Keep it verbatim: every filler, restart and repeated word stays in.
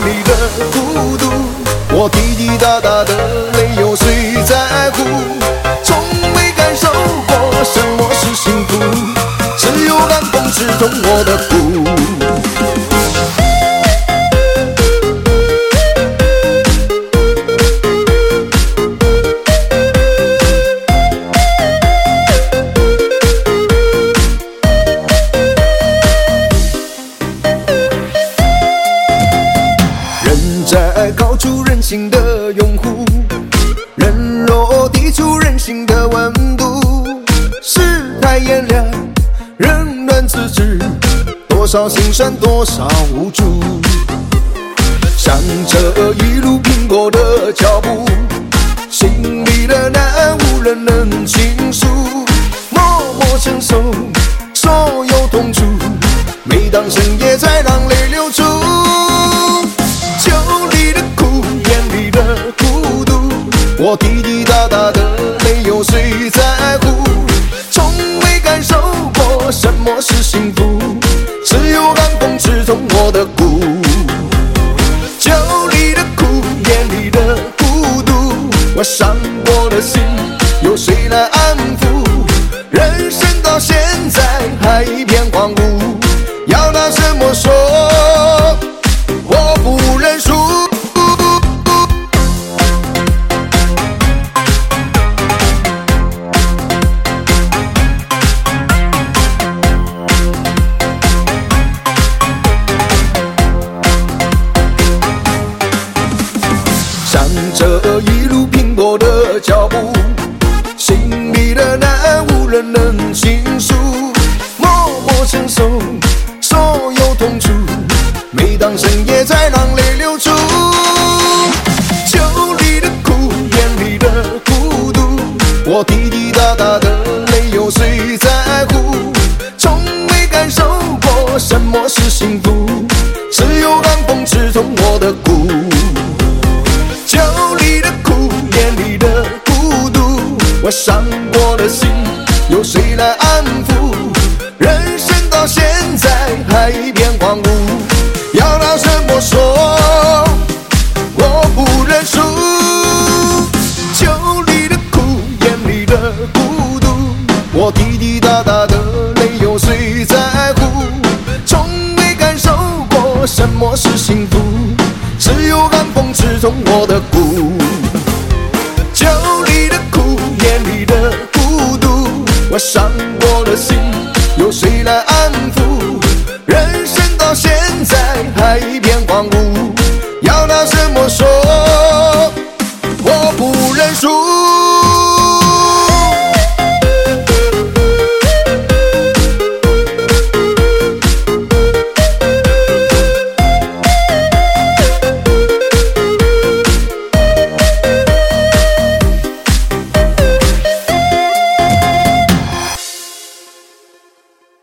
里的孤独，我滴滴答答的泪，有谁在乎？从没感受过什么是幸福，只有寒风刺痛我的骨。在高处任性的拥护，人若低处任性的温度，世态炎凉，冷暖自知，多少心酸，多少无助。向着一路拼搏的脚步，心里的难无人能倾诉，默默承受所有痛楚，每当深夜才让泪流出。酒里的苦，眼里的孤独，我滴滴答答的泪，有谁在乎？从没感受过什么是幸福，只有寒风刺痛我的骨。酒里的苦，眼里的孤独，我伤过的心，有谁来安抚？人生到现在还一片荒芜，要拿什么说？我不认输。向着一路拼搏的脚步，心里的难无人能倾诉，默默承受所有痛楚，每当深夜才让泪流出。酒里的苦，眼里的孤独，我滴滴答答的泪，有谁在乎？从没感受过什么是幸福，只有寒风刺痛我的骨。酒里的苦，眼里的孤独，我伤过的心，有谁来安抚？人生到现在还一片荒芜，要拿什么说？我不认输。酒里的苦，眼里的孤独，我滴滴答答的泪，有谁在乎？从没感受过什么是幸福，只有寒风刺痛我的骨。酒里的苦，眼里的孤独，我伤过的心，有谁来安抚？人生到现在还一片荒芜。